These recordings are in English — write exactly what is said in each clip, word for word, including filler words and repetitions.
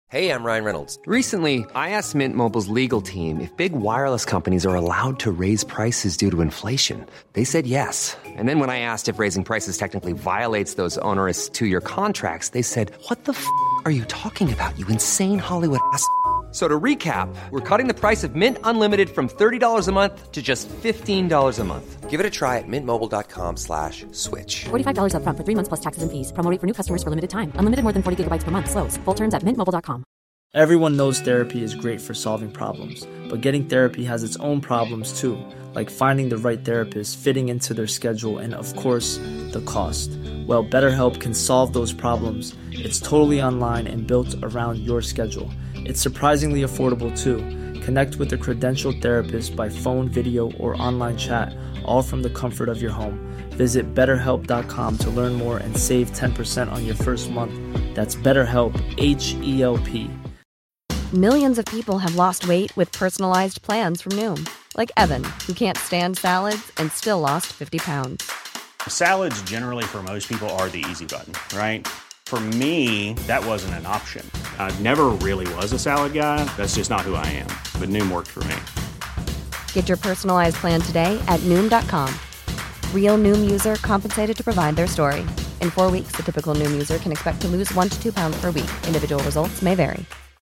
Hey, I'm Ryan Reynolds. Recently, I asked Mint Mobile's legal team if big wireless companies are allowed to raise prices due to inflation. They said yes. And then when I asked if raising prices technically violates those onerous two-year contracts, they said, "What the f*** are you talking about, you insane Hollywood ass f- So to recap, we're cutting the price of Mint Unlimited from thirty dollars a month to just fifteen dollars a month. Give it a try at mintmobile.com slash switch. forty-five dollars up front for three months plus taxes and fees. Promo rate for new customers for limited time. Unlimited more than forty gigabytes per month. Slows full terms at mint mobile dot com. Everyone knows therapy is great for solving problems, but getting therapy has its own problems too, like finding the right therapist, fitting into their schedule, and of course, the cost. Well, BetterHelp can solve those problems. It's totally online and built around your schedule. It's surprisingly affordable too. Connect with a credentialed therapist by phone, video, or online chat, all from the comfort of your home. Visit better help dot com to learn more and save ten percent on your first month. That's BetterHelp, H E L P. Millions of people have lost weight with personalized plans from Noom. Like Evan, who can't stand salads and still lost fifty pounds. Salads generally for most people are the easy button, right? For me, that wasn't an option. I never really was a salad guy. That's just not who I am. But Noom worked for me. Get your personalized plan today at Noom dot com. Real Noom user compensated to provide their story. In four weeks, the typical Noom user can expect to lose one to two pounds per week. Individual results may vary.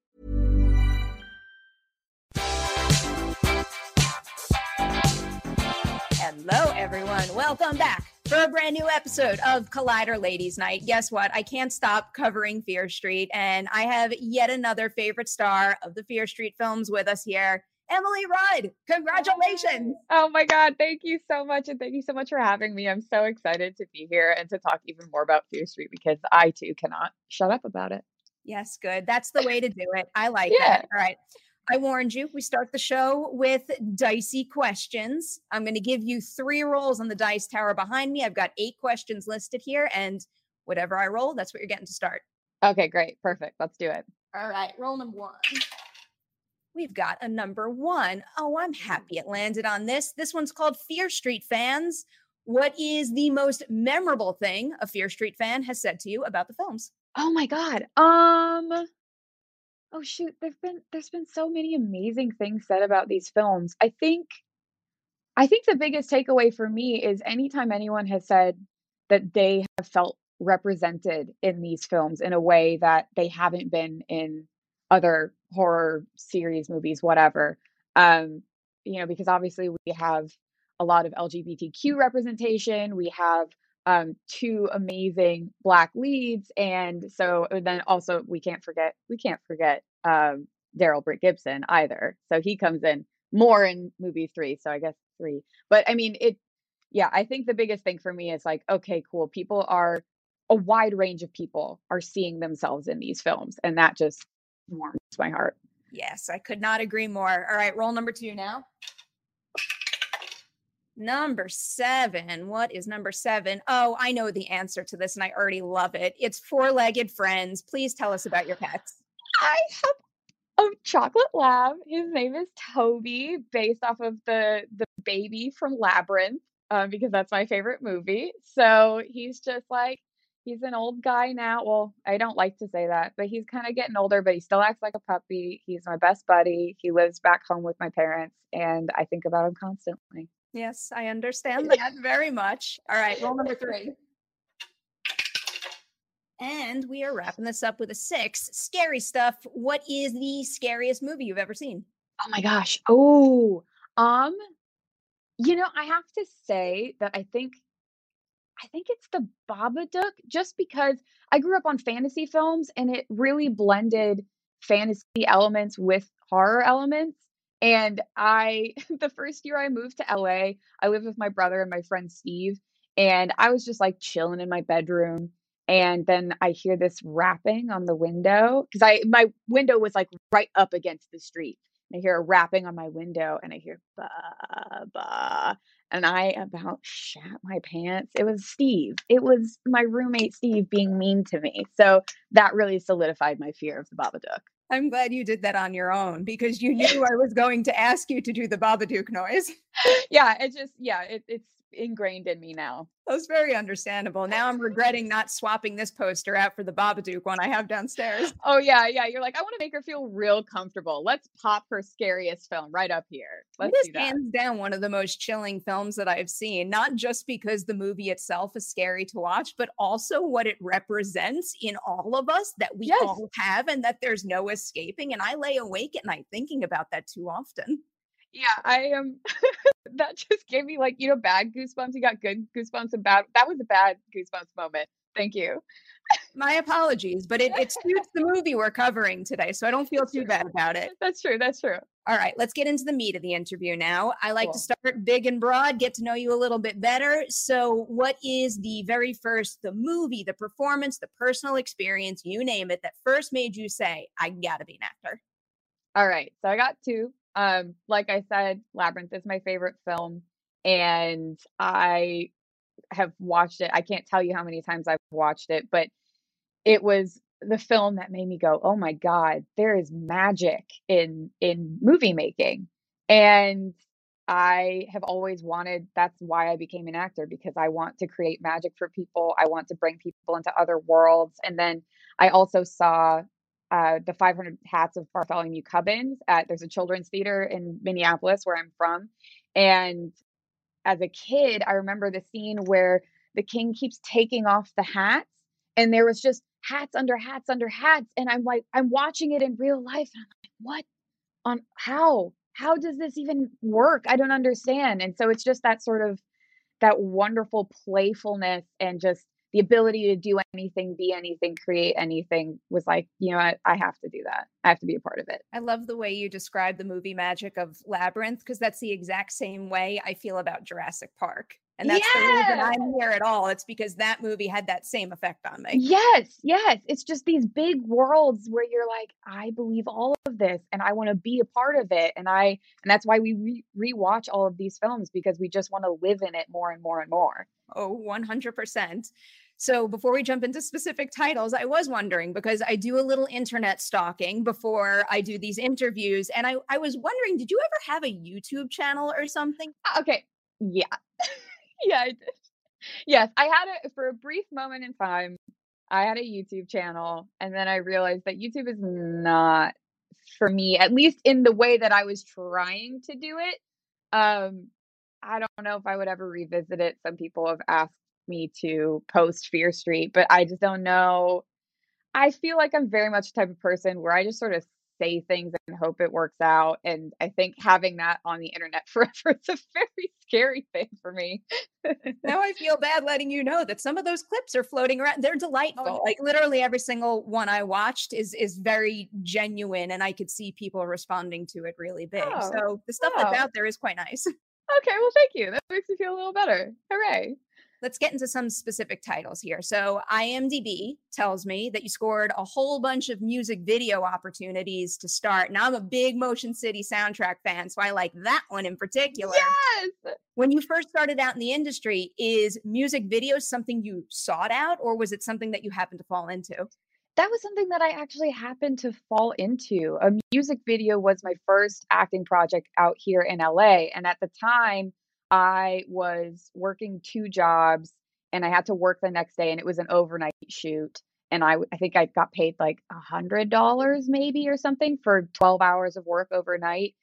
Hello, everyone. Welcome back for a brand new episode of Collider Ladies Night. Guess what? I can't stop covering Fear Street, and I have yet another favorite star of the Fear Street films with us here, Emily Rudd. Congratulations. Oh my God. Thank you so much. And thank you so much for having me. I'm so excited to be here and to talk even more about Fear Street because I too cannot shut up about it. Yes, good. That's the way to do it. I like Yeah. it. All right. I warned you, we start the show with dicey questions. I'm going to give you three rolls on the dice tower behind me. I've got eight questions listed here, and whatever I roll, that's what you're getting to start. Okay, great. Perfect. Let's do it. All right, roll number one. We've got a number one. Oh, I'm happy it landed on this. This one's called Fear Street Fans. What is the most memorable thing a Fear Street fan has said to you about the films? Oh my God. Um, oh shoot. There've been, there's been so many amazing things said about these films. I think, I think the biggest takeaway for me is anytime anyone has said that they have felt represented in these films in a way that they haven't been in other horror series, movies, whatever. Um, you know, because obviously we have a lot of L G B T Q representation. We have um, two amazing Black leads, and so and then also we can't forget we can't forget um, Daryl Britt Gibson either. So he comes in more in movie three. So I guess three. But I mean, it. Yeah, I think the biggest thing for me is like, okay, cool. People are a wide range of people are seeing themselves in these films, and that just warms my heart. Yes, I could not agree more. All right, roll number two now. Number seven. What is number seven? Oh, I know the answer to this, and I already love it. It's Four-Legged Friends. Please tell us about your pets. I have a chocolate lab. His name is Toby, based off of the the baby from Labyrinth, um, because that's my favorite movie. So he's just like, he's an old guy now. Well, I don't like to say that, but he's kind of getting older, but he still acts like a puppy. He's my best buddy. He lives back home with my parents, and I think about him constantly. Yes, I understand that very much. All right, roll number three. And we are wrapping this up with a six. Scary stuff. What is the scariest movie you've ever seen? Oh my gosh. Oh, um, you know, I have to say that I think I think it's the Babadook, just because I grew up on fantasy films and it really blended fantasy elements with horror elements. And I, the first year I moved to L A, I lived with my brother and my friend Steve, and I was just like chilling in my bedroom. And then I hear this rapping on the window because I, my window was like right up against the street. And I hear a rapping on my window and I hear, ba, ba. And I about shat my pants. It was Steve. It was my roommate, Steve, being mean to me. So that really solidified my fear of the Babadook. I'm glad you did that on your own because you knew I was going to ask you to do the Babadook noise. Yeah, it just, yeah, it, it's ingrained in me now. That's very understandable. Now I'm regretting not swapping this poster out for the Babadook one I have downstairs. Oh yeah, yeah. You're like, I want to make her feel real comfortable. Let's pop her scariest film right up here. Let's It is do that. hands down one of the most chilling films that I've seen, not just because the movie itself is scary to watch, but also what it represents in all of us that we Yes. all have and that there's no escaping. And I lay awake at night thinking about that too often. Yeah, I am. That just gave me like, you know, bad goosebumps. You got good goosebumps and bad. That was a bad goosebumps moment. Thank you. My apologies, but it, it suits the movie we're covering today, so I don't feel too bad about it. That's true. That's true. All right, let's get into the meat of the interview now. I like Cool. to start big and broad, get to know you a little bit better. So, what is the very first, the movie, the performance, the personal experience, you name it, that first made you say, I gotta be an actor? All right. So I got two. Um, like I said, Labyrinth is my favorite film, and I have watched it. I can't tell you how many times I've watched it, but it was the film that made me go, "Oh my God, there is magic in in movie making." And I have always wanted, that's why I became an actor, because I want to create magic for people. I want to bring people into other worlds. And then I also saw uh, the five hundred Hats of Bartholomew Cubbins at, there's a children's theater in Minneapolis where I'm from. And as a kid, I remember the scene where the king keeps taking off the hats, and there was just hats under hats under hats. And I'm like, I'm watching it in real life. And I'm like, what on how? How does this even work? I don't understand. And so it's just that sort of, that wonderful playfulness and just the ability to do anything, be anything, create anything was like, you know, I, I have to do that. I have to be a part of it. I love the way you describe the movie magic of Labyrinth, because that's the exact same way I feel about Jurassic Park. And that's the reason Yeah. I'm here at all. It's because that movie had that same effect on me. Yes, yes. It's just these big worlds where you're like, I believe all of this and I want to be a part of it. And I, and that's why we re- rewatch all of these films, because we just want to live in it more and more and more. Oh, one hundred percent. So before we jump into specific titles, I was wondering, because I do a little internet stalking before I do these interviews. And I, I was wondering, did you ever have a YouTube channel or something? Okay. Yeah. Yeah, I did. Yes, I had it for a brief moment in time. I had a YouTube channel, and then I realized that YouTube is not for me, at least in the way that I was trying to do it. Um, I don't know if I would ever revisit it. Some people have asked me to post Fear Street, but I just don't know. I feel like I'm very much the type of person where I just sort of say things and hope it works out. And I think having that on the internet forever is a very scary thing for me. Now I feel bad letting you know that some of those clips are floating around. They're delightful. Oh, Like literally every single one I watched is is very genuine, and I could see people responding to it really big. Oh, So the stuff that's wow. out there is quite nice. Okay, well, thank you. That makes me feel a little better. Hooray. Let's get into some specific titles here. So IMDb tells me that you scored a whole bunch of music video opportunities to start. Now I'm a big Motion City soundtrack fan, so I like that one in particular. Yes. When you first started out in the industry, is music video something you sought out, or was it something that you happened to fall into? That was something that I actually happened to fall into. A music video was my first acting project out here in L A. And at the time, I was working two jobs and I had to work the next day, and it was an overnight shoot. And I, I think I got paid like a hundred dollars maybe or something for twelve hours of work overnight.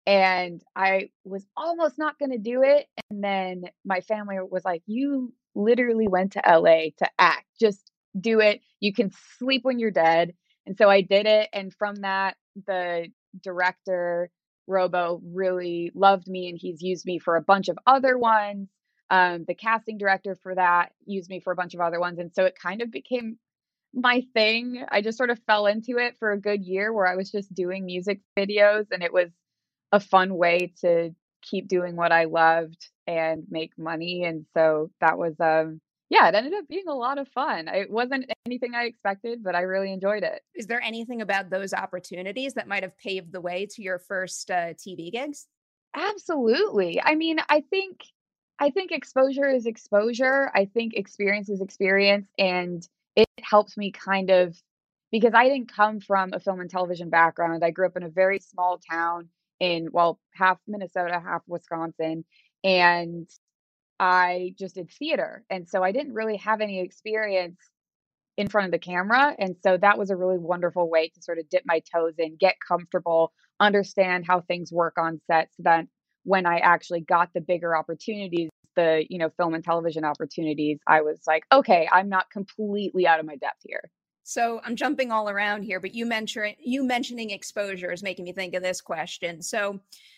And I was almost not going to do it. And then my family was like, you literally went to L A to act. Just do it. You can sleep when you're dead. And so I did it. And from that, the director, Robo, really loved me, and he's used me for a bunch of other ones. Um, the casting director for that used me for a bunch of other ones. And so it kind of became my thing. I just sort of fell into it for a good year where I was just doing music videos, and it was a fun way to keep doing what I loved and make money. And so that was, um, yeah, it ended up being a lot of fun. It wasn't anything I expected, but I really enjoyed it. Is there anything about those opportunities that might have paved the way to your first uh, T V gigs? Absolutely. I mean, I think I think exposure is exposure. I think experience is experience, and it helps me kind of, because I didn't come from a film and television background. I grew up in a very small town in, well, half Minnesota, half Wisconsin, and I just did theater. And so I didn't really have any experience in front of the camera. And so that was a really wonderful way to sort of dip my toes in, get comfortable, understand how things work on set, so that when I actually got the bigger opportunities, the, you know, film and television opportunities, I was like, okay, I'm not completely out of my depth here. So I'm jumping all around here, but you mentioned you mentioning exposure is making me think of this question. So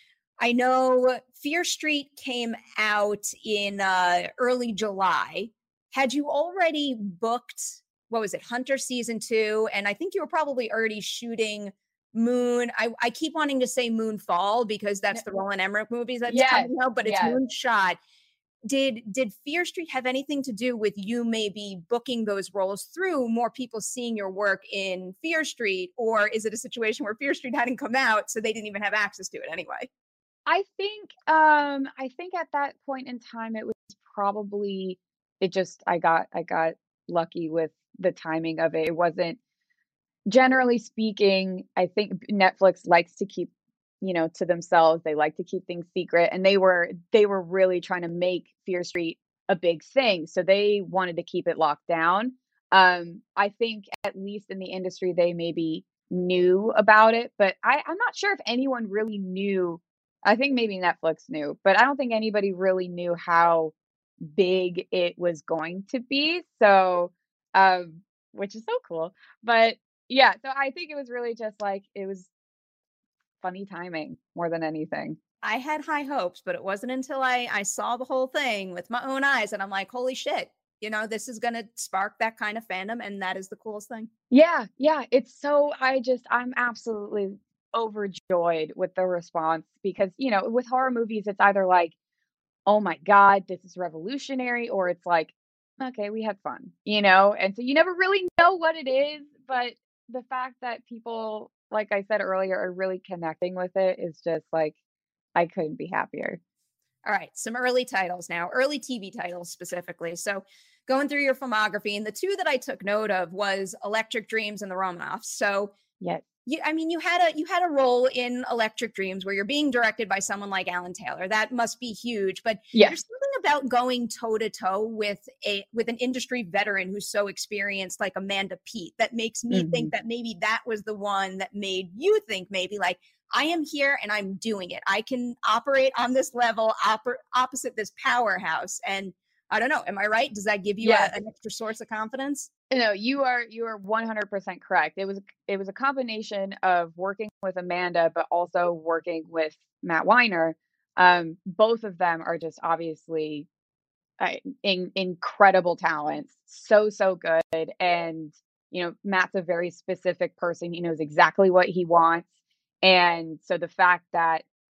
I know Fear Street came out in uh, early July. Had you already booked, what was it, Hunter season two? And I think you were probably already shooting Moon. I, I keep wanting to say Moonfall because that's the Roland Emmerich movies that's Yes, coming out, but it's yes. Moonshot. Did did Fear Street have anything to do with you maybe booking those roles through more people seeing your work in Fear Street? Or is it a situation where Fear Street hadn't come out, so they didn't even have access to it anyway? I think um I think at that point in time it was probably it just I got I got lucky with the timing of it. It wasn't, generally speaking, I think Netflix likes to keep, you know, to themselves. They like to keep things secret, and they were they were really trying to make Fear Street a big thing. So they wanted to keep it locked down. Um, I think at least in the industry they maybe knew about it, but I, I'm not sure if anyone really knew. I think maybe Netflix knew, but I don't think anybody really knew how big it was going to be. So, um, which is so cool. But yeah, so I think it was really just like it was funny timing more than anything. I had high hopes, but it wasn't until I, I saw the whole thing with my own eyes and I'm like, holy shit, you know, this is going to spark that kind of fandom. And that is the coolest thing. Yeah, yeah. It's so, I just, I'm absolutely overjoyed with the response because, you know, with horror movies, it's either like, oh my God, this is revolutionary, or it's like, okay, we had fun, you know? And so you never really know what it is, but the fact that people, like I said earlier, are really connecting with it is just like, I couldn't be happier. All right, some early titles now, early T V titles specifically. So going through your filmography, and the two that I took note of was Electric Dreams and The Romanovs. So yes. You, I mean, you had a you had a role in Electric Dreams where you're being directed by someone like Alan Taylor. That must be huge. But yes. There's something about going toe to toe with a with an industry veteran who's so experienced, like Amanda Peet, that makes me mm-hmm. think that maybe that was the one that made you think maybe like, I am here and I'm doing it. I can operate on this level oper- opposite this powerhouse. And I don't know. Am I right? Does that give you yes. a, an extra source of confidence? No, you are you are one hundred percent correct. It was it was a combination of working with Amanda, but also working with Matt Weiner. Um, both of them are just obviously uh, in, incredible talents, so so good. And you know, Matt's a very specific person. He knows exactly what he wants, and so the fact that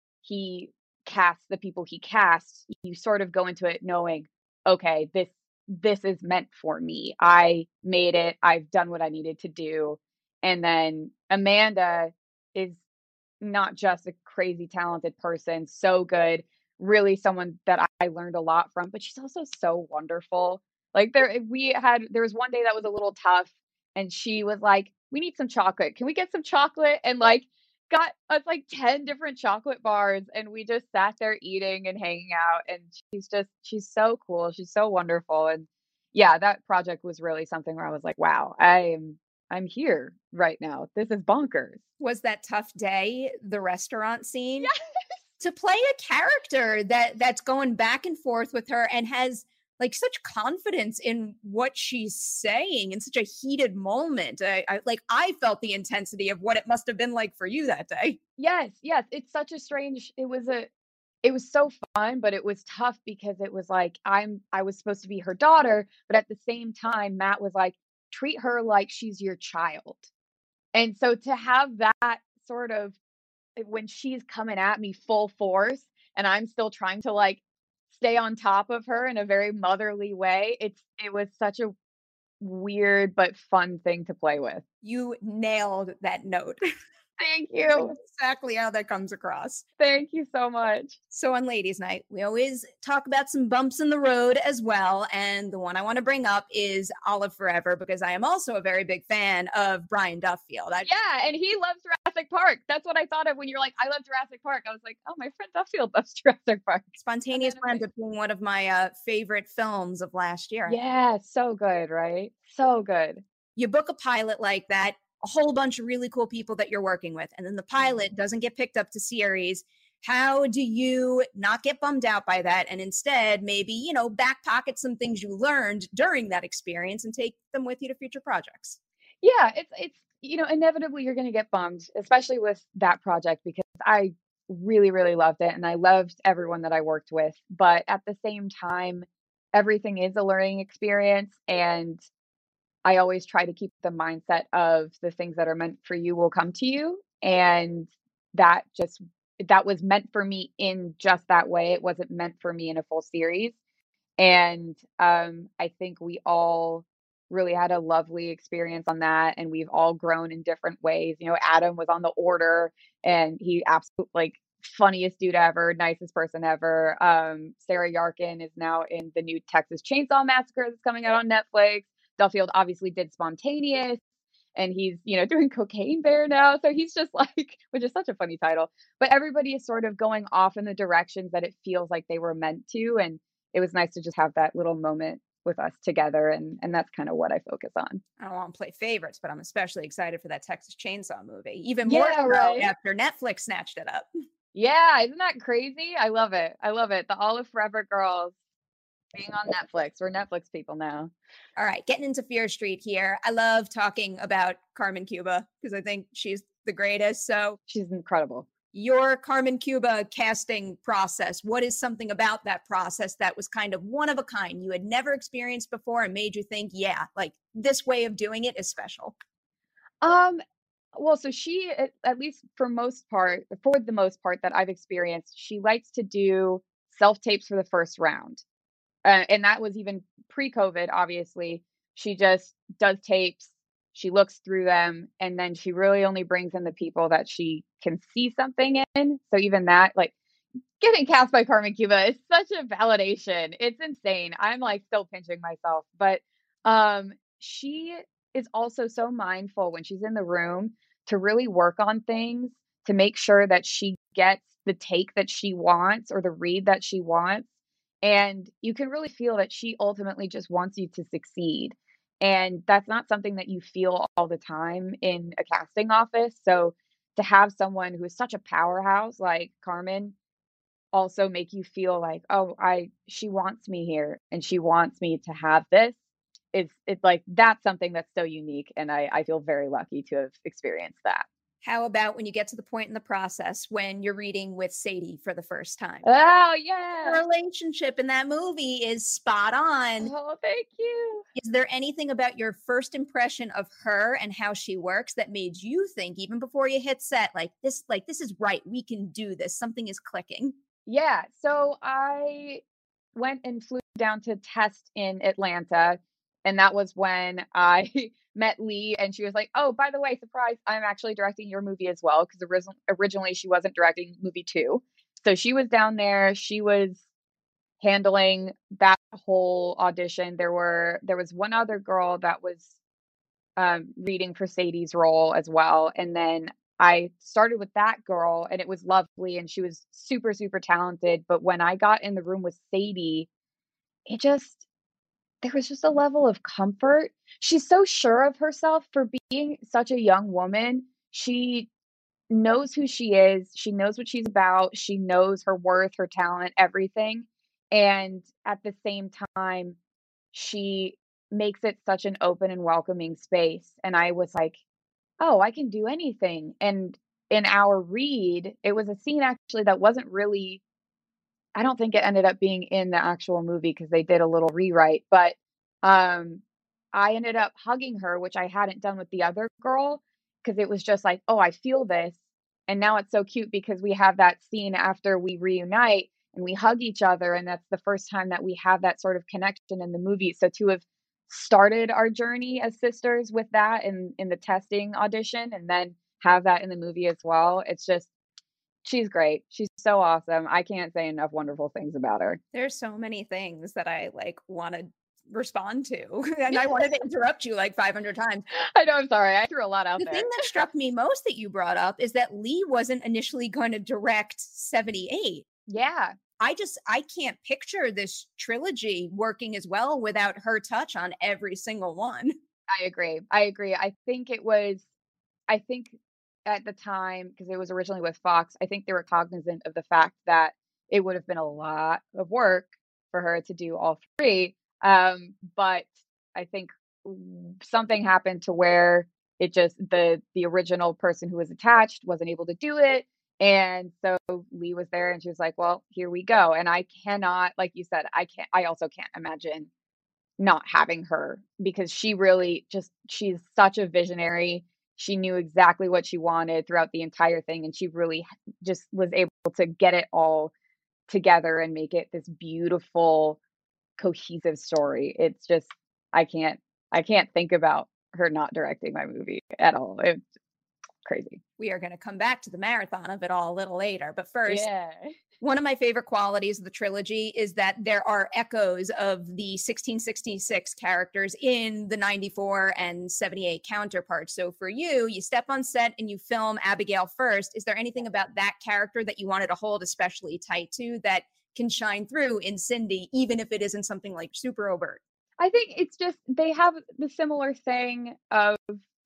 he casts the people he casts, you sort of go into it knowing, okay, this. this is meant for me. I made it. I've done what I needed to do. And then Amanda is not just a crazy talented person, so good, really someone that I learned a lot from, but she's also so wonderful. Like there, we had, there was one day that was a little tough and she was like, we need some chocolate. Can we get some chocolate? And like, got us like ten different chocolate bars and we just sat there eating and hanging out, and she's just she's so cool, she's so wonderful. And yeah, that project was really something where I was like, wow, I'm I'm here right now, this is bonkers. Was that tough day the restaurant scene? Yes. To play a character that that's going back and forth with her and has like such confidence in what she's saying in such a heated moment. I, I like I felt the intensity of what it must have been like for you that day. Yes, yes. It's such a strange, it was a it was so fun, but it was tough because it was like I'm I was supposed to be her daughter, but at the same time, Matt was like, treat her like she's your child. And so to have that sort of when she's coming at me full force and I'm still trying to like stay on top of her in a very motherly way. It's it was such a weird but fun thing to play with. You nailed that note. Thank you. Exactly how that comes across. Thank you so much. So on Ladies Night, we always talk about some bumps in the road as well. And the one I want to bring up is Olive Forever, because I am also a very big fan of Brian Duffield. I- yeah, and he loves Jurassic Park. That's what I thought of when you're like, I love Jurassic Park. I was like, oh, my friend Duffield loves Jurassic Park. Spontaneous Plans up being one of my uh, favorite films of last year. Yeah, so good, right? So good. You book a pilot like that, a whole bunch of really cool people that you're working with, and then the pilot doesn't get picked up to series. How do you not get bummed out by that and instead maybe, you know, back pocket some things you learned during that experience and take them with you to future projects? Yeah, it's it's you know, inevitably you're going to get bummed, especially with that project, because I really, really loved it and I loved everyone that I worked with. But at the same time, everything is a learning experience, and I always try to keep the mindset of the things that are meant for you will come to you. And that just, that was meant for me in just that way. It wasn't meant for me in a full series. And um, I think we all really had a lovely experience on that. And we've all grown in different ways. You know, Adam was on The Order and he absolutely like funniest dude ever, nicest person ever. Um, Sarah Yarkin is now in the new Texas Chainsaw Massacre that's coming out on Netflix. Duffield obviously did Spontaneous, and he's, you know, doing Cocaine Bear now. So he's just like, which is such a funny title, but everybody is sort of going off in the directions that it feels like they were meant to. And it was nice to just have that little moment with us together. And, and that's kind of what I focus on. I don't want to play favorites, but I'm especially excited for that Texas Chainsaw movie. Even more Yeah, so right. after Netflix snatched it up. Yeah, isn't that crazy? I love it. I love it. The Olive Forever Girls being on Netflix. We're Netflix people now. All right, getting into Fear Street here. I love talking about Carmen Cuba because I think she's the greatest. So She's incredible. your Carmen Cuba casting process, what is something about that process that was kind of one of a kind you had never experienced before and made you think, yeah, like this way of doing it is special? Um, well, so she, at, at least for most part, for the most part that I've experienced, she likes to do self tapes for the first round. Uh, and that was even pre-COVID, obviously. She just does tapes, she looks through them, and then she really only brings in the people that she can see something in. So even that, like getting cast by Carmen Cuba is such a validation. It's insane. I'm like still pinching myself. But um, she is also so mindful when she's in the room to really work on things to make sure that she gets the take that she wants or the read that she wants. And you can really feel that she ultimately just wants you to succeed. And that's not something that you feel all the time in a casting office. So to have someone who is such a powerhouse like Carmen also make you feel like, oh, I she wants me here and she wants me to have this. It's it's like that's something that's so unique. And I, I feel very lucky to have experienced that. How about when you get to the point in the process when you're reading with Sadie for the first time? Oh, yeah. The relationship in that movie is spot on. Oh, thank you. Is there anything about your first impression of her and how she works that made you think, even before you hit set, like this, like this is right, we can do this, something is clicking? Yeah. So I went and flew down to test in Atlanta. And that was when I met Lee, and she was like, oh, by the way, surprise, I'm actually directing your movie as well. Because orig- originally she wasn't directing movie two. So she was down there. She was handling that whole audition. There were there was one other girl that was um, reading for Sadie's role as well. And then I started with that girl, and it was lovely. And she was super, super talented. But when I got in the room with Sadie, it just... there was just a level of comfort. She's so sure of herself for being such a young woman. She knows who she is. She knows what she's about. She knows her worth, her talent, everything. And at the same time, she makes it such an open and welcoming space. And I was like, oh, I can do anything. And in our read, it was a scene actually that wasn't really, I don't think it ended up being in the actual movie because they did a little rewrite, but um, I ended up hugging her, which I hadn't done with the other girl, because it was just like, oh, I feel this. And now it's so cute because we have that scene after we reunite and we hug each other. And that's the first time that we have that sort of connection in the movie. So to have started our journey as sisters with that in, in the testing audition and then have that in the movie as well, it's just, she's great. She's so awesome. I can't say enough wonderful things about her. There's so many things that I like want to respond to. And I wanted to interrupt you like five hundred times. I know, I'm sorry. I threw a lot out The there. thing that struck me most that you brought up is that Lee wasn't initially going to direct seventy-eight. Yeah. I just, I can't picture this trilogy working as well without her touch on every single one. I agree. I agree. I think it was, I think at the time, because it was originally with Fox, I think they were cognizant of the fact that it would have been a lot of work for her to do all three. Um, but I think something happened to where it just, the the original person who was attached wasn't able to do it. And so Lee was there and she was like, well, here we go. And I cannot, like you said, I can't, I also can't imagine not having her, because she really just, she's such a visionary. She knew exactly what she wanted throughout the entire thing. And she really just was able to get it all together and make it this beautiful, cohesive story. It's just, I can't, I can't think about her not directing my movie at all. It's crazy. We are going to come back to the marathon of it all a little later. But first, Yeah. one of my favorite qualities of the trilogy is that there are echoes of the sixteen sixty-six characters in the ninety-four and seventy-eight counterparts. So for you, you step on set and you film Abigail first. Is there anything about that character that you wanted to hold especially tight to that can shine through in Cindy, even if it isn't something like super overt? I think it's just, they have the similar thing of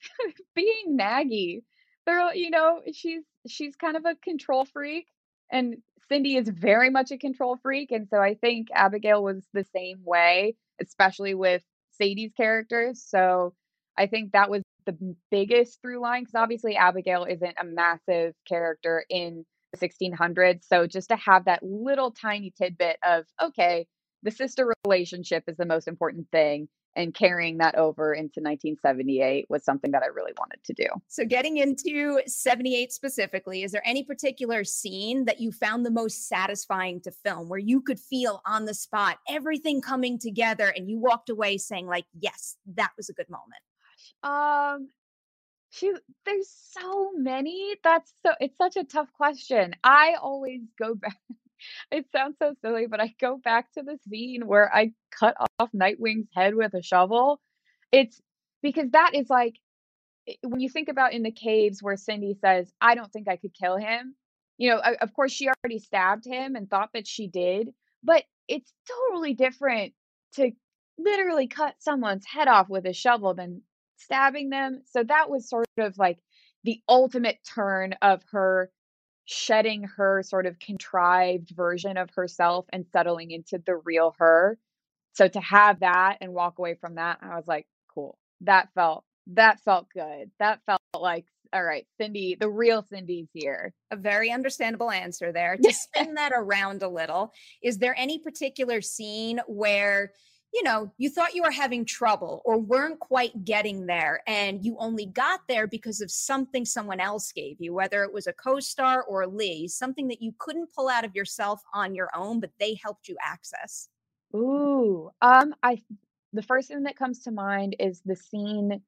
being naggy. They're, you know, she's she's kind of a control freak, and Cindy is very much a control freak. And so I think Abigail was the same way, especially with Sadie's characters. So I think that was the biggest through line, because obviously Abigail isn't a massive character in the sixteen hundreds. So just to have that little tiny tidbit of, okay, the sister relationship is the most important thing, and carrying that over into nineteen seventy-eight was something that I really wanted to do. So getting into seventy-eight specifically, is there any particular scene that you found the most satisfying to film, where you could feel on the spot everything coming together and you walked away saying like, yes, that was a good moment? Um, she, there's so many. That's so, it's such a tough question. I always go back. It sounds so silly, but I go back to the scene where I cut off Nightwing's head with a shovel. It's because that is like, i- when you think about in the caves where Cindy says, I don't think I could kill him. You know, o- of course, she already stabbed him and thought that she did, but it's totally different to literally cut someone's head off with a shovel than stabbing them. So that was sort of like the ultimate turn of her shedding her sort of contrived version of herself and settling into the real her. So to have that and walk away from that, I was like, cool. That felt that felt good. That felt like, all right, Cindy, the real Cindy's here. A very understandable answer there. To spin that around a little, is there any particular scene where, you know, you thought you were having trouble or weren't quite getting there, and you only got there because of something someone else gave you, whether it was a co-star or Lee, something that you couldn't pull out of yourself on your own, but they helped you access? Ooh, um, I the first thing that comes to mind is the scene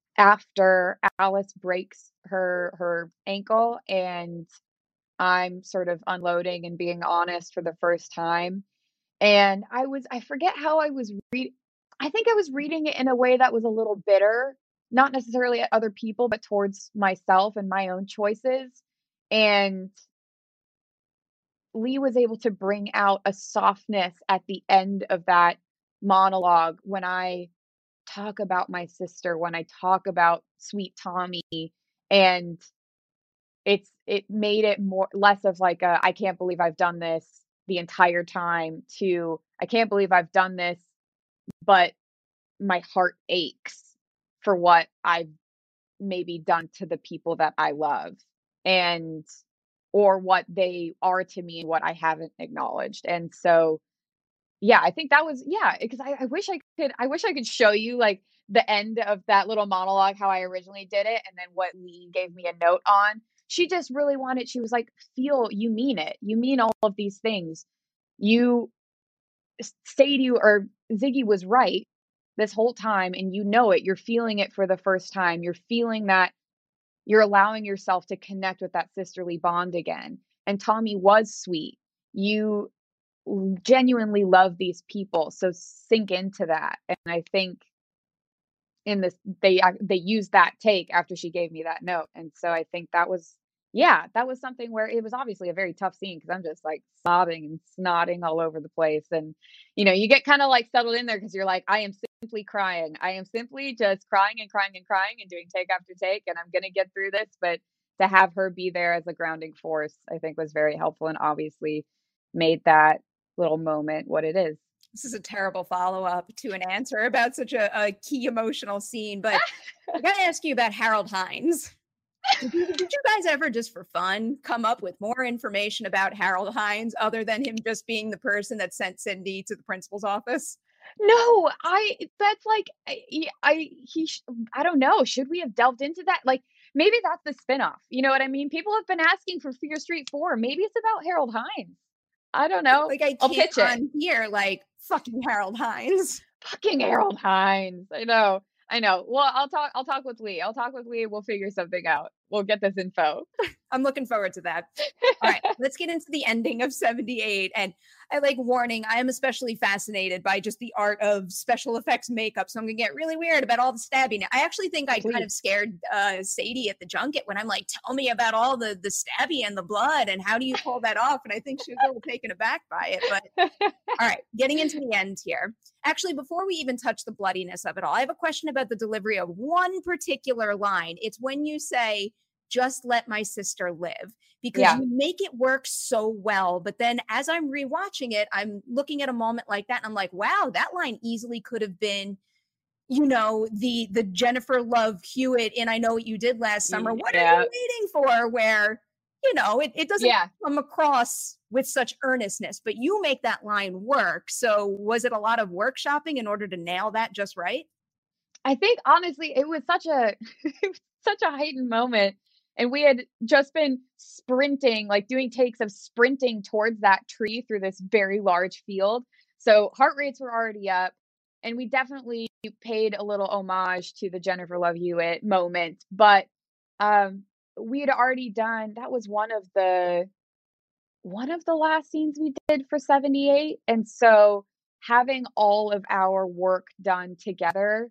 after Alice breaks her her ankle, and I'm sort of unloading and being honest for the first time. And I was, I forget how I was read I think I was reading it in a way that was a little bitter, not necessarily at other people, but towards myself and my own choices. And Lee was able to bring out a softness at the end of that monologue when I talk about my sister, when I talk about sweet Tommy, and it's it made it more less of like a I can't believe I've done this the entire time to I can't believe I've done this, but my heart aches for what I've maybe done to the people that I love, and or what they are to me and what I haven't acknowledged. And so yeah, I think that was yeah, because I, I wish I could I wish I could show you like the end of that little monologue, how I originally did it, and then what Lee gave me a note on. She just really wanted, she was like, feel you mean it. You mean all of these things. You Sadie or Ziggy was right this whole time, and you know it. You're feeling it for the first time. You're feeling that you're allowing yourself to connect with that sisterly bond again. And Tommy was sweet. You genuinely love these people. So sink into that. And I think in this, they, they used that take after she gave me that note. And so I think that was, yeah, that was something where it was obviously a very tough scene because I'm just like sobbing and snotting all over the place. And, you know, you get kind of like settled in there because you're like, I am simply crying. I am simply just crying and crying and crying and doing take after take. And I'm going to get through this. But to have her be there as a grounding force, I think was very helpful and obviously made that little moment what it is. This is a terrible follow-up to an answer about such a, a key emotional scene. But I got to ask you about Harold Hines. Did you, did you guys ever, just for fun, come up with more information about Harold Hines other than him just being the person that sent Cindy to the principal's office? No, I, that's like, I, I, he, sh- I don't know. Should we have delved into that? Like, maybe that's the spinoff. You know what I mean? People have been asking for Fear Street four. Maybe it's about Harold Hines. I don't know. Like, I I'll can't pitch it. on here, like, fucking Harold Hines. Fucking Harold Hines. I know. I know. Well, I'll talk, I'll talk with Lee. I'll talk with Lee. We'll figure something out. We'll get this info. I'm looking forward to that. All right, let's get into the ending of seventy-eight. And I like warning, I am especially fascinated by just the art of special effects makeup. So I'm going to get really weird about all the stabbing. I actually think I Please. kind of scared uh, Sadie at the junket when I'm like, tell me about all the, the stabbing and the blood and how do you pull that off? And I think she was a little taken aback by it. But all right, getting into the end here. Actually, before we even touch the bloodiness of it all, I have a question about the delivery of one particular line. It's when you say, just let my sister live, because Yeah. you make it work so well. But then as I'm rewatching it, I'm looking at a moment like that and I'm like, wow, that line easily could have been, you know, the the Jennifer Love Hewitt in I Know What You Did Last Summer. What Yeah. are you waiting for? Where, you know, it, it doesn't Yeah. come across with such earnestness, but you make that line work. So was it a lot of workshopping in order to nail that just right? I think honestly, it was such a it was such a heightened moment. And we had just been sprinting, like doing takes of sprinting towards that tree through this very large field. So heart rates were already up. And we definitely paid a little homage to the Jennifer Love Hewitt moment. But um, we had already done, that was one of the one of the last scenes we did for seventy-eight. And so having all of our work done together,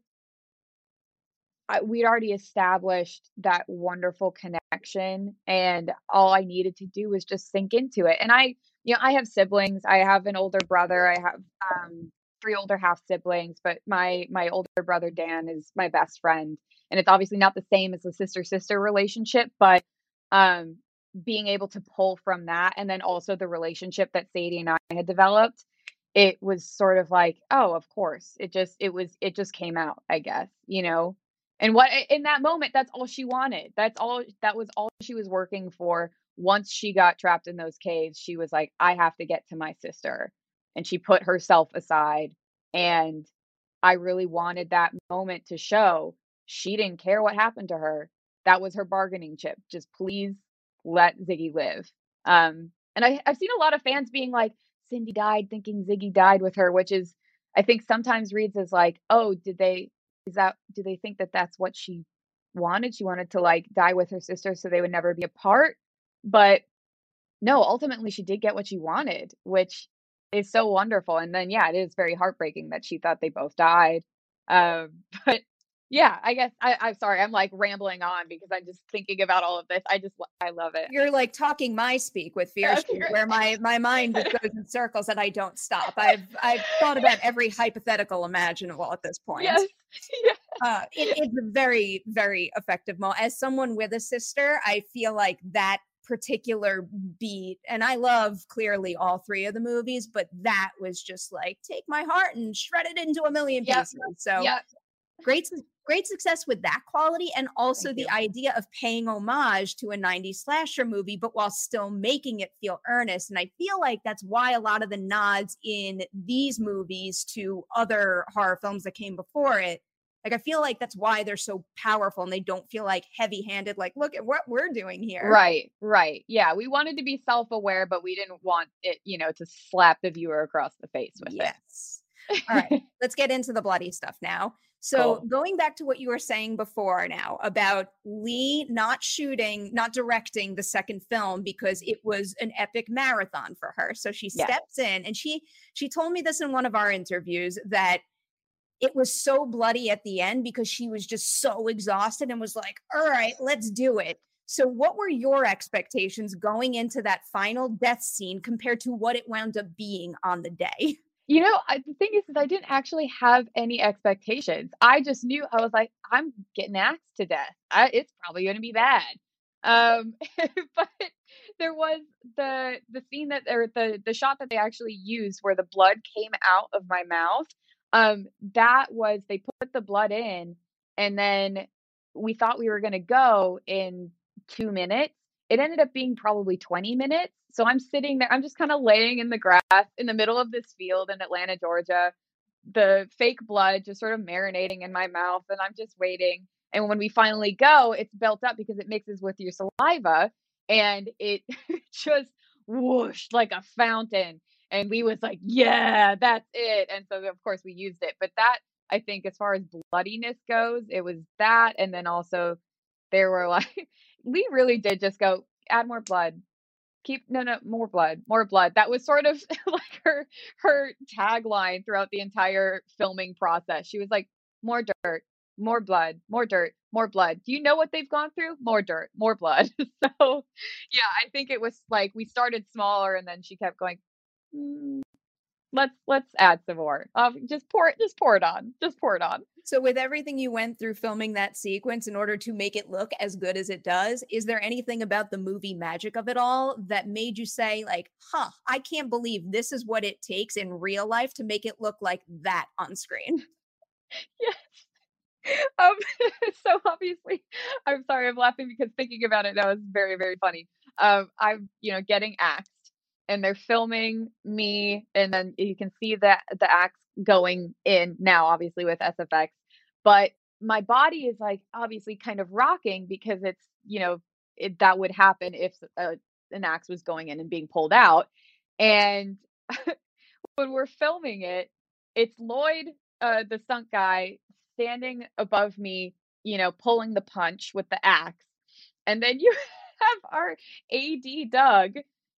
I, we'd already established that wonderful connection, and all I needed to do was just sink into it. And I, you know, I have siblings. I have an older brother. I have um, three older half siblings, but my my older brother Dan is my best friend, and it's obviously not the same as a sister sister relationship, but um, being able to pull from that, and then also the relationship that Sadie and I had developed, it was sort of like, oh, of course, it just it was it just came out, I guess, you know. And what in that moment, that's all she wanted. That's all that was all she was working for. Once she got trapped in those caves, she was like, I have to get to my sister. And she put herself aside. And I really wanted that moment to show she didn't care what happened to her. That was her bargaining chip. Just please let Ziggy live. Um, and I, I've seen a lot of fans being like, Cindy died thinking Ziggy died with her, which is, I think sometimes reads as like, oh, did they, is that, do they think that that's what she wanted? She wanted to like die with her sister so they would never be apart. But no, ultimately she did get what she wanted, which is so wonderful. And then, yeah, it is very heartbreaking that she thought they both died. Um, but yeah, I guess I, I'm sorry. I'm like rambling on because I'm just thinking about all of this. I just, I love it. You're like talking my speak with Fear Street, where my, my mind just goes in circles and I don't stop. I've, I've thought about every hypothetical imaginable at this point. Yes. Yeah. Uh, it, it's a very, very effective moment. As someone with a sister, I feel like that particular beat, and I love clearly all three of the movies, but that was just like, take my heart and shred it into a million Yep. pieces. So Yep. great, great success with that quality. And also Thank the you. idea of paying homage to a nineties slasher movie, but while still making it feel earnest. And I feel like that's why a lot of the nods in these movies to other horror films that came before it, like, I feel like that's why they're so powerful and they don't feel like heavy-handed, like, look at what we're doing here. Right, right. Yeah, we wanted to be self-aware, but we didn't want it, you know, to slap the viewer across the face with Yes. All right, let's get into the bloody stuff now. So Cool. going back to what you were saying before now about Lee not shooting, not directing the second film because it was an epic marathon for her. So she Yes. steps in and she she told me this in one of our interviews that it was so bloody at the end because she was just so exhausted and was like, all right, let's do it. So what were your expectations going into that final death scene compared to what it wound up being on the day? You know, I, the thing is, is I didn't actually have any expectations. I just knew I was like, I'm getting axed to death. I, it's probably going to be bad. Um, but there was the the scene that or the the shot that they actually used where the blood came out of my mouth. Um, that was they put the blood in, and then we thought we were going to go in two minutes. It ended up being probably twenty minutes. So I'm sitting there, I'm just kind of laying in the grass in the middle of this field in Atlanta, Georgia, the fake blood just sort of marinating in my mouth, and I'm just waiting. And when we finally go, it's built up because it mixes with your saliva, and it just whooshed like a fountain. And we was like, yeah, that's it. And so of course we used it. But that, I think, as far as bloodiness goes, it was that. And then also there were like, we really did just go, add more blood. Keep no no more blood, more blood. That was sort of like her her tagline throughout the entire filming process. She was like, more dirt, more blood, more dirt, more blood. Do you know what they've gone through? More dirt, more blood. So yeah, I think it was like we started smaller and then she kept going, "Mm, let's let's add some more. Um, just pour it, just pour it on, just pour it on. So with everything you went through filming that sequence in order to make it look as good as it does, is there anything about the movie magic of it all that made you say like, huh, I can't believe this is what it takes in real life to make it look like that on screen? Yes. Um, so obviously, I'm sorry, I'm laughing because thinking about it now is very, very funny. Um, I'm, you know, getting axed and they're filming me, and then you can see that the axe going in now, obviously with S F X, but my body is like obviously kind of rocking because it's, you know, it, that would happen if uh, an axe was going in and being pulled out. And when we're filming it, it's Lloyd, uh, the stunt guy, standing above me, you know, pulling the punch with the axe. And then you have our A D Doug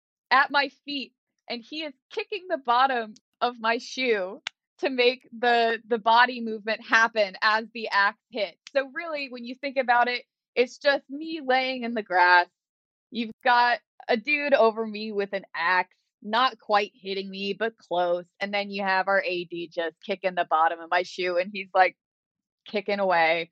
at my feet, and he is kicking the bottom of my shoe to make the the body movement happen as the axe hits. So really, when you think about it, it's just me laying in the grass. You've got a dude over me with an axe, not quite hitting me, but close. And then you have our A D just kicking the bottom of my shoe, and he's like kicking away.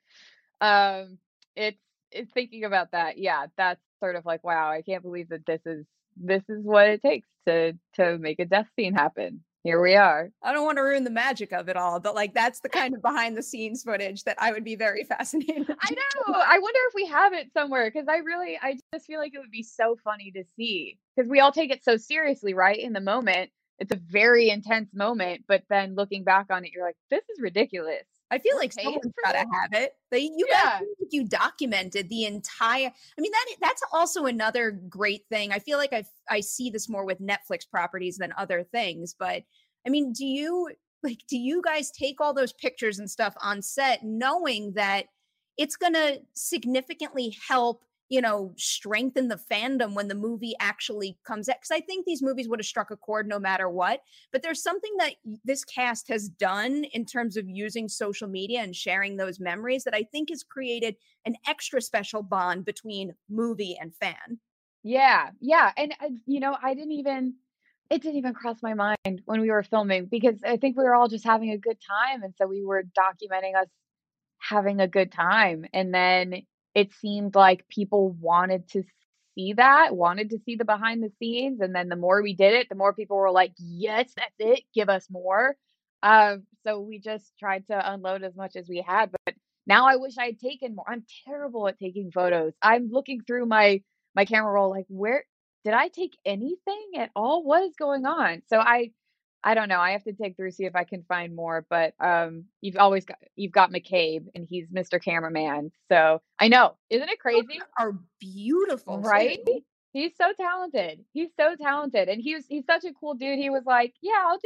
Um, it's it's thinking about that. Yeah, that's sort of like, wow, I can't believe that this is this is what it takes to to make a death scene happen. Here we are. I don't want to ruin the magic of it all, but like that's the kind of behind the scenes footage that I would be very fascinated. I know. I wonder if we have it somewhere because I really, I just feel like it would be so funny to see because we all take it so seriously, right? In the moment, it's a very intense moment, but then looking back on it, you're like, this is ridiculous. I feel We're like paying someone's for got to this? have it. They, you Yeah. guys, you documented the entire. I mean, that that's also another great thing. I feel like I I see this more with Netflix properties than other things. But I mean, do you like? Do you guys take all those pictures and stuff on set, knowing that it's going to significantly help? You know, strengthen the fandom when the movie actually comes out. Because I think these movies would have struck a chord no matter what. But there's something that this cast has done in terms of using social media and sharing those memories that I think has created an extra special bond between movie and fan. Yeah, yeah. And, uh, you know, I didn't even, it didn't even cross my mind when we were filming because I think we were all just having a good time. And so we were documenting us having a good time. And then it seemed like people wanted to see that, wanted to see the behind the scenes. And then the more we did it, the more people were like, yes, that's it. Give us more. Um, so we just tried to unload as much as we had. But now I wish I had taken more. I'm terrible at taking photos. I'm looking through my my camera roll like, where did I take anything at all? What is going on? So I I don't know. I have to dig through, see if I can find more. But um, you've always got you've got McCabe, and he's Mister Cameraman. So I know, isn't it crazy? Are beautiful, Right? too. He's so talented. He's so talented, and he was he's such a cool dude. He was like, "Yeah, I'll just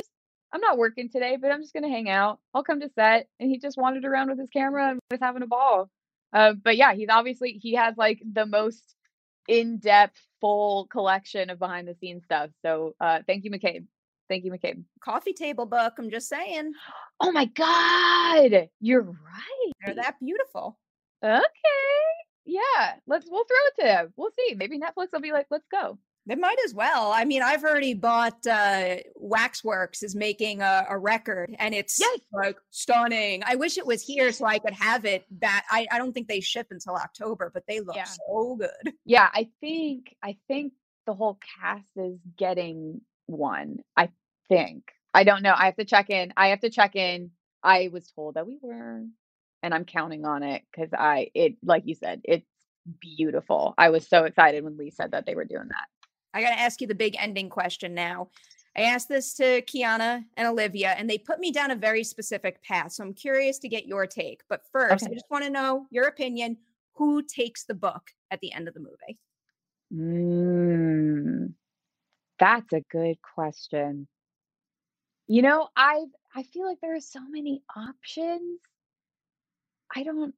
I'm not working today, but I'm just gonna hang out. I'll come to set." And he just wandered around with his camera and was having a ball. Uh, but yeah, he's obviously he has like the most in-depth, full collection of behind the scenes stuff. So uh, thank you, McCabe. Thank you, McCabe. Coffee table book. I'm just saying. Oh my God, you're right. They're that beautiful. Okay. Yeah, let's we'll throw it to him. We'll see. Maybe Netflix will be like, let's go. They might as well. I mean, I've already bought uh, Waxworks is making a, a record, and it's Yes. like stunning. I wish it was here so I could have it. That I, I don't think they ship until October, but they look Yeah. so good. Yeah, I think I think the whole cast is getting one. I think. I don't know. I have to check in. I have to check in. I was told that we were, and I'm counting on it because I it like you said, it's beautiful. I was so excited when Lee said that they were doing that. I got to ask you the big ending question now. I asked this to Kiana and Olivia, and they put me down a very specific path. So I'm curious to get your take. But first, Okay. I just want to know your opinion. Who takes the book at the end of the movie? Mm, that's a good question. You know, I I feel like there are so many options. I don't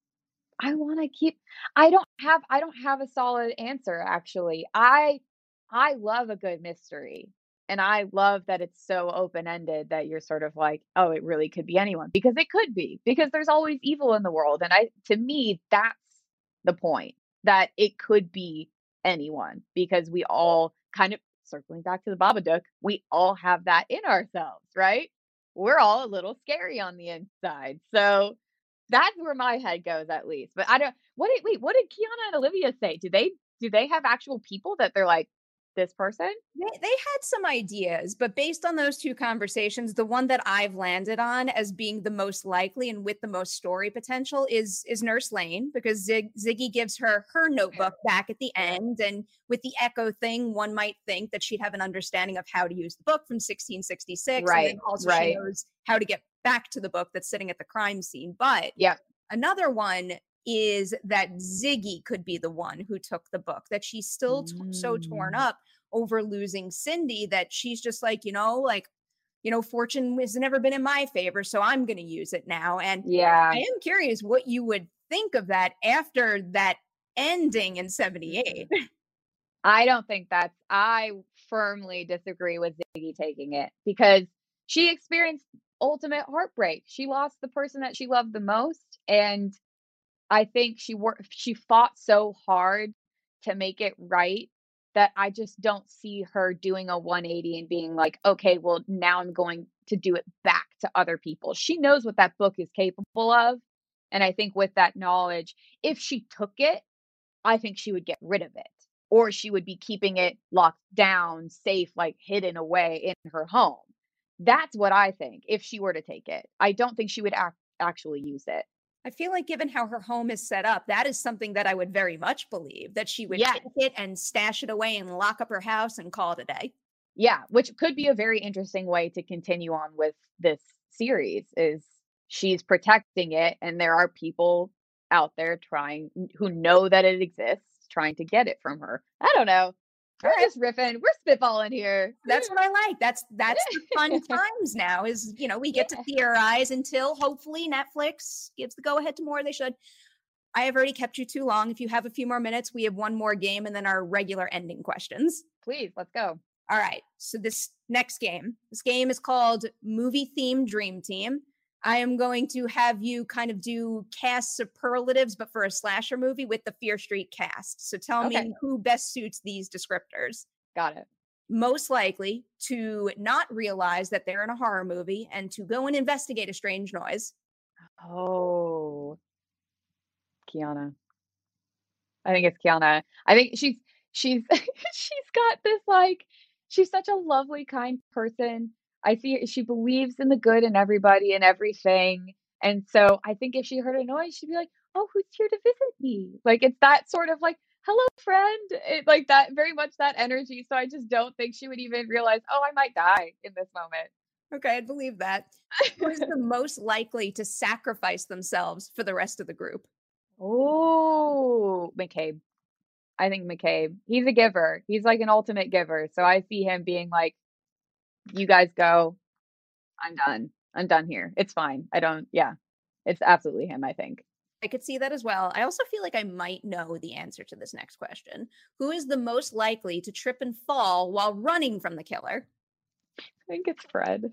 I want to keep I don't have I don't have a solid answer actually. I I love a good mystery. And I love that it's so open-ended that you're sort of like, oh, it really could be anyone because it could be because there's always evil in the world. And I to me that's the point that it could be anyone because we all kind of circling back to the Babadook, we all have that in ourselves, right? We're all a little scary on the inside. So that's where my head goes at least. But I don't what did wait, what did Kiana and Olivia say? Do they do they have actual people that they're like, this person? They, they had some ideas, but based on those two conversations, the one that I've landed on as being the most likely and with the most story potential is is Nurse Lane, because Zig, Ziggy gives her her notebook back at the end. And with the Echo thing, one might think that she'd have an understanding of how to use the book from sixteen sixty-six. Right, And then also right. she knows how to get back to the book that's sitting at the crime scene. But Yeah. another one is that Ziggy could be the one who took the book, that she's still t- so torn Mm. up over losing Cindy that she's just like, you know, like, you know, fortune has never been in my favor, so I'm going to use it now. And Yeah. I am curious what you would think of that after that ending in seventy-eight. I don't think that's I firmly disagree with Ziggy taking it because she experienced ultimate heartbreak. She lost the person that she loved the most, and I think she worked she fought so hard to make it right that I just don't see her doing a one eighty and being like, "Okay, well, now I'm going to do it back to other people." She knows what that book is capable of, and I think with that knowledge, if she took it, I think she would get rid of it, or she would be keeping it locked down, safe, like hidden away in her home. That's what I think if she were to take it. I don't think she would act actually use it. I feel like given how her home is set up, that is something that I would very much believe, that she would Yes. take it and stash it away and lock up her house and call it a day. Yeah, which could be a very interesting way to continue on with this series is she's protecting it and there are people out there trying who know that it exists, trying to get it from her. I don't know. We're Alright. just riffing. We're spitballing here. That's what I like. That's that's the fun times now is, you know, we get to theorize until hopefully Netflix gives the go ahead to more. They should. I have already kept you too long. If you have a few more minutes, we have one more game and then our regular ending questions. Please, let's go. All right. So this next game, this game is called Movie Themed Dream Team. I am going to have you kind of do cast superlatives, but for a slasher movie with the Fear Street cast. So tell Okay. me who best suits these descriptors. Got it. Most likely to not realize that they're in a horror movie and to go and investigate a strange noise. Oh, Kiana. I think it's Kiana. I think she's she's she's got this like she's such a lovely, kind person. I see she believes in the good in everybody and everything. And so I think if she heard a noise, she'd be like, "Oh, who's here to visit me?" Like it's that sort of like, "Hello, friend." It, like that, very much that energy. So I just don't think she would even realize, "Oh, I might die in this moment." Okay, I believe that. Who is the most likely to sacrifice themselves for the rest of the group? Oh, McCabe. I think McCabe. He's a giver. He's like an ultimate giver. So I see him being like, "You guys go. I'm done. I'm done here. It's fine. I don't, yeah. It's absolutely him, I think. I could see that as well. I also feel like I might know the answer to this next question. Who is the most likely to trip and fall while running from the killer? I think it's Fred.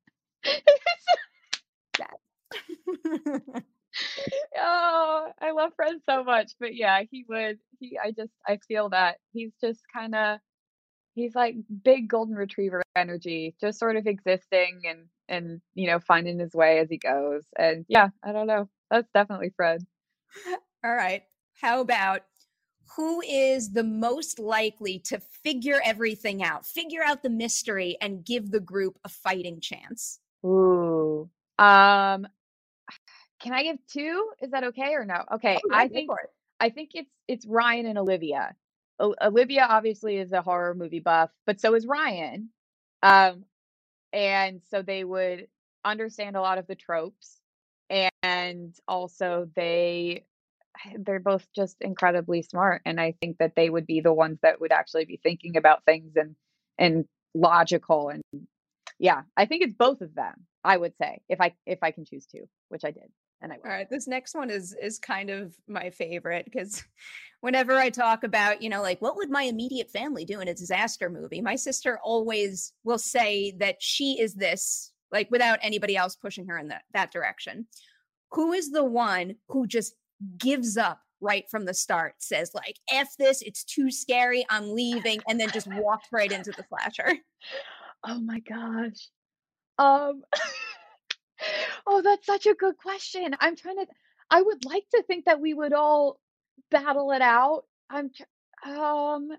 Oh, I love Fred so much. But yeah, he would, he, I just, I feel that he's just kind of, he's like big golden retriever energy, just sort of existing and, and, you know, finding his way as he goes. And yeah, I don't know. That's definitely Fred. All right. How about who is the most likely to figure everything out, figure out the mystery, and give the group a fighting chance? Ooh. Um, can I give two? Is that okay or no? Okay, Oh, yeah, I go think for it. I think it's it's Ryan and Olivia. O- Olivia obviously is a horror movie buff, but so is Ryan. Um, and so they would understand a lot of the tropes, and also they they're both just incredibly smart, and I think that they would be the ones that would actually be thinking about things and and logical. And yeah, I think it's both of them, I would say, if I if I can choose two, which I did, and I will. All right, this next one is is kind of my favorite because whenever I talk about, you know, like what would my immediate family do in a disaster movie, my sister always will say that she is this, like without anybody else pushing her in that that direction. Who is the one who just gives up right from the start, says like, F this, it's too scary, I'm leaving, and then just walks right into the slasher? Oh my gosh. Um, oh, that's such a good question. I'm trying to, I would like to think that we would all battle it out. I'm, tr- um,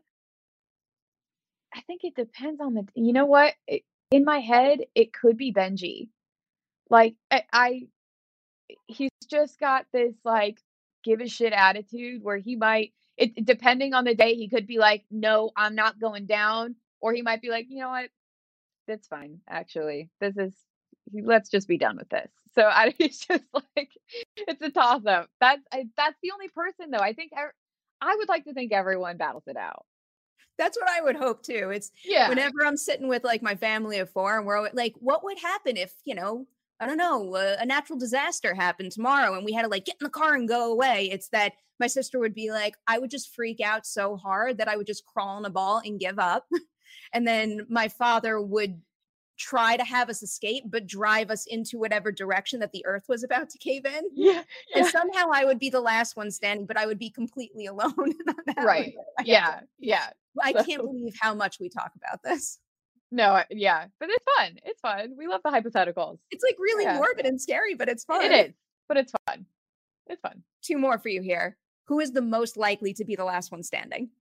I think it depends on the, you know what? It, in my head, it could be Benji. Like, I, I, he's just got this like give a shit attitude where he might, it depending on the day, he could be like, no, I'm not going down. Or he might be like, you know what? That's fine, actually. This is let's just be done with this. So I it's just like it's a toss up. That's I, that's the only person though. I think I, I would like to think everyone battles it out. That's what I would hope too. It's Yeah. whenever I'm sitting with like my family of four and we're alwa- like, what would happen if, you know, I don't know, uh, a natural disaster happened tomorrow and we had to like get in the car and go away. It's that my sister would be like, I would just freak out so hard that I would just crawl in a ball and give up. And then my father would try to have us escape, but drive us into whatever direction that the earth was about to cave in. Yeah. And yeah. somehow I would be the last one standing, but I would be completely alone. on that Right. one. Yeah. Yeah. I So- can't believe how much we talk about this. No, I- yeah. But it's fun. It's fun. We love the hypotheticals. It's like really Yeah. morbid and scary, but it's fun. It is, but it's fun. It's fun. Two more for you here. Who is the most likely to be the last one standing?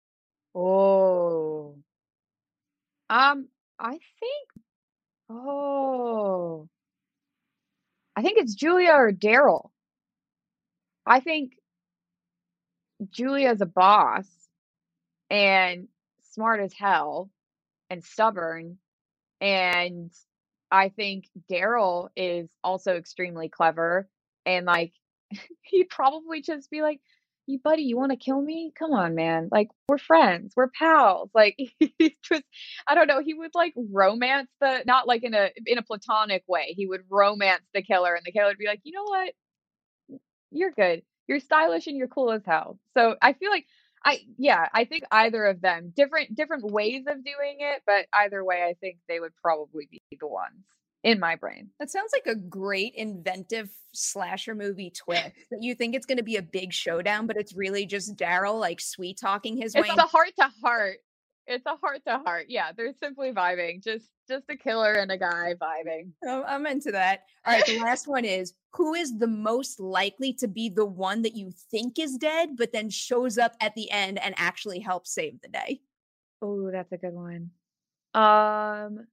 Oh. Um, I think oh. I think it's Julia or Daryl. I think Julia's a boss and smart as hell and stubborn. And I think Daryl is also extremely clever. And like, he'd probably just be like, you buddy, you want to kill me? Come on, man. Like, we're friends, we're pals. Like, he just, I don't know. He would like romance the, not like in a, in a platonic way. He would romance the killer and the killer would be like, you know what? You're good. You're stylish and you're cool as hell. So I feel like I yeah, I think either of them, different different ways of doing it, but either way I think they would probably be the ones in my brain. That sounds like a great inventive slasher movie twist that you think it's going to be a big showdown, but it's really just Daryl like sweet talking his way. It's a heart to heart. It's a heart to heart. Yeah, they're simply vibing. Just just a killer and a guy vibing. Oh, I'm into that. All right, the last one is who is the most likely to be the one that you think is dead, but then shows up at the end and actually helps save the day? Oh, that's a good one. Um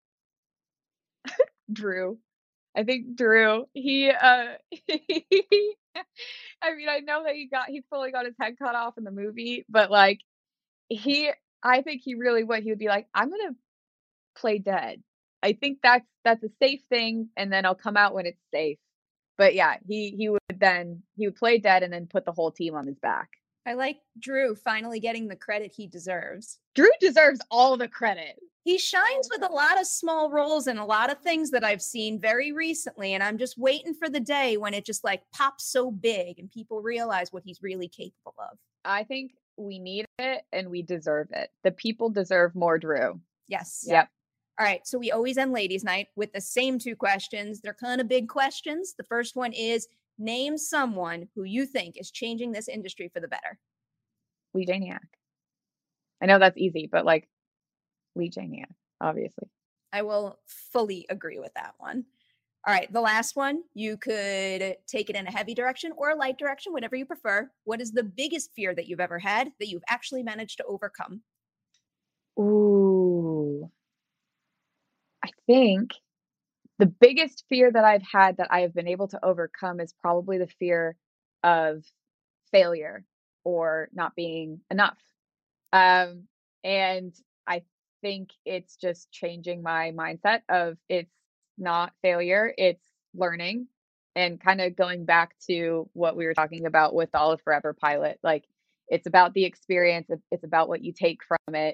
Drew. I think Drew. He uh I mean, I know that he got he fully got his head cut off in the movie, but like he I think he really would. He would be like, I'm gonna play dead. I think that's that's a safe thing, and then I'll come out when it's safe. But yeah, he he would then he would play dead and then put the whole team on his back. I like Drew finally getting the credit he deserves. Drew deserves all the credit. He shines with a lot of small roles and a lot of things that I've seen very recently. And I'm just waiting for the day when it just like pops so big and people realize what he's really capable of. I think we need it and we deserve it. The people deserve more Drew. Yes. Yep. All right. So we always end Ladies Night with the same two questions. They're kind of big questions. The first one is, name someone who you think is changing this industry for the better. Lee Janiak. I know that's easy, but like Lee Janiak, obviously. I will fully agree with that one. All right. The last one, you could take it in a heavy direction or a light direction, whatever you prefer. What is the biggest fear that you've ever had that you've actually managed to overcome? Ooh. I think the biggest fear that I've had that I have been able to overcome is probably the fear of failure or not being enough. Um, and I think it's just changing my mindset of it's not failure, it's learning, and kind of going back to what we were talking about with the Olive Forever pilot. Like, it's about the experience, it's about what you take from it.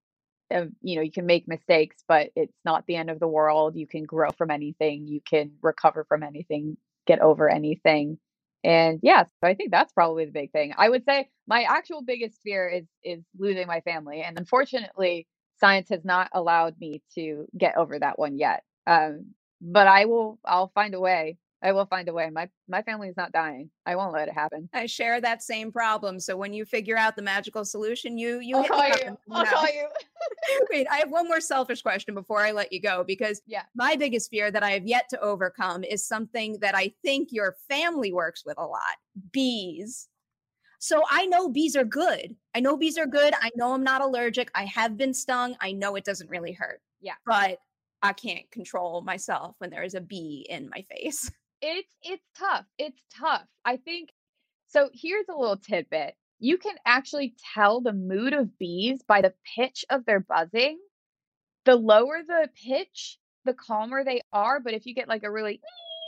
Of, you know, you can make mistakes, but it's not the end of the world. You can grow from anything. You can recover from anything, get over anything. And yeah, so I think that's probably the big thing. I would say my actual biggest fear is is losing my family. And unfortunately, science has not allowed me to get over that one yet. Um, but I will, I'll find a way. I will find a way. My my family is not dying. I won't let it happen. I share that same problem. So when you figure out the magical solution, you you I'll hit call me up you. and- I'll no. call you. Wait, I have one more selfish question before I let you go, because Yeah. my biggest fear that I have yet to overcome is something that I think your family works with a lot: bees. So I know bees are good. I know bees are good. I know I'm not allergic. I have been stung. I know it doesn't really hurt. Yeah. But I can't control myself when there is a bee in my face. It's it's tough. It's tough. I think so. Here's a little tidbit. You can actually tell the mood of bees by the pitch of their buzzing. The lower the pitch, the calmer they are. But if you get like a really,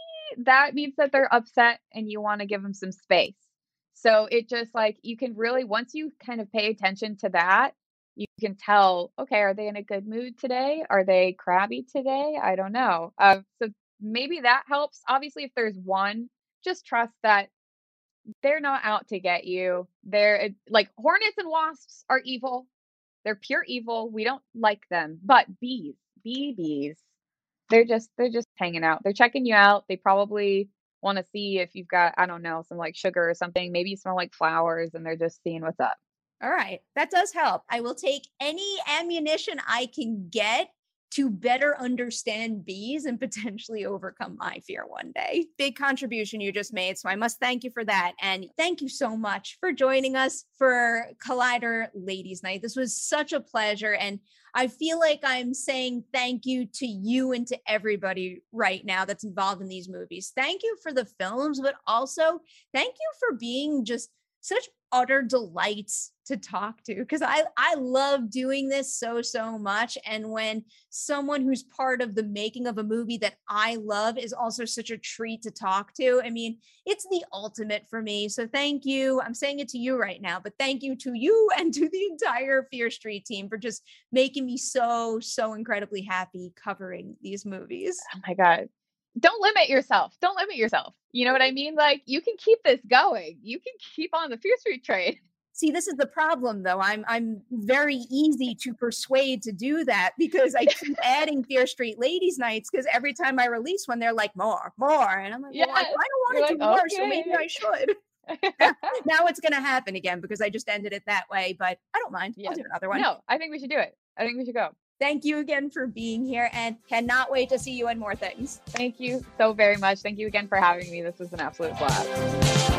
that means that they're upset and you want to give them some space. So it just like, you can really, once you kind of pay attention to that, you can tell, okay, are they in a good mood today? Are they crabby today? I don't know. Um, so maybe that helps. Obviously, if there's one, just trust that they're not out to get you. They're like, hornets and wasps are evil. They're pure evil. We don't like them. But bees, bee bees, they're just they're just hanging out. They're checking you out. They probably want to see if you've got, I don't know, some like sugar or something. Maybe you smell like flowers and they're just seeing what's up. All right. That does help. I will take any ammunition I can get to better understand bees and potentially overcome my fear one day. Big contribution you just made. So I must thank you for that. And thank you so much for joining us for Collider Ladies Night. This was such a pleasure. And I feel like I'm saying thank you to you and to everybody right now that's involved in these movies. Thank you for the films, but also thank you for being just such utter delights to talk to, because I, I love doing this so, so much. And when someone who's part of the making of a movie that I love is also such a treat to talk to, I mean, it's the ultimate for me. So thank you. I'm saying it to you right now, but thank you to you and to the entire Fear Street team for just making me so, so incredibly happy covering these movies. Oh my God. Don't limit yourself. Don't limit yourself. You know what I mean? Like, you can keep this going. You can keep on the Fear Street train. See, this is the problem, though. I'm I'm very easy to persuade to do that because I keep adding Fear Street Ladies Nights, because every time I release one, they're like, more, more. And I'm like, well, I, I don't want You're to do like, more, so okay. maybe I should. Now it's going to happen again because I just ended it that way, but I don't mind. Yeah. I'll do another one. No, I think we should do it. I think we should go. Thank you again for being here and cannot wait to see you in more things. Thank you so very much. Thank you again for having me. This was an absolute blast.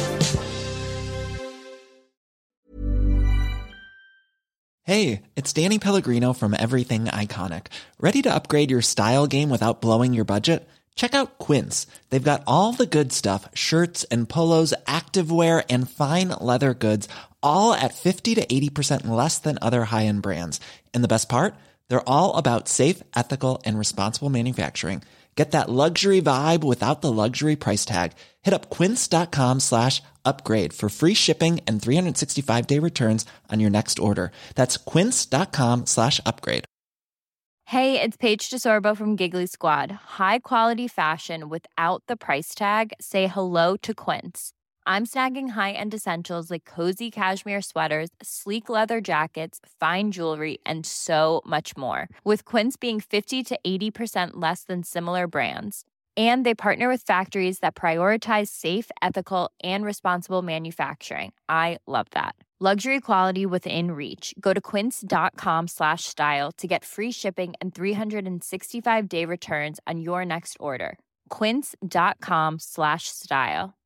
Hey, it's Danny Pellegrino from Everything Iconic. Ready to upgrade your style game without blowing your budget? Check out Quince. They've got all the good stuff, shirts and polos, activewear, and fine leather goods, all at fifty to eighty percent less than other high-end brands. And the best part? They're all about safe, ethical, and responsible manufacturing. Get that luxury vibe without the luxury price tag. Hit up quince.com slash upgrade for free shipping and three sixty-five day returns on your next order. That's quince.com slash upgrade. Hey, it's Paige DeSorbo from Giggly Squad. High quality fashion without the price tag. Say hello to Quince. I'm snagging high-end essentials like cozy cashmere sweaters, sleek leather jackets, fine jewelry, and so much more. With Quince being fifty to eighty percent less than similar brands. And they partner with factories that prioritize safe, ethical, and responsible manufacturing. I love that. Luxury quality within reach. Go to quince.com slash style to get free shipping and three sixty-five day returns on your next order. Quince.com slash style.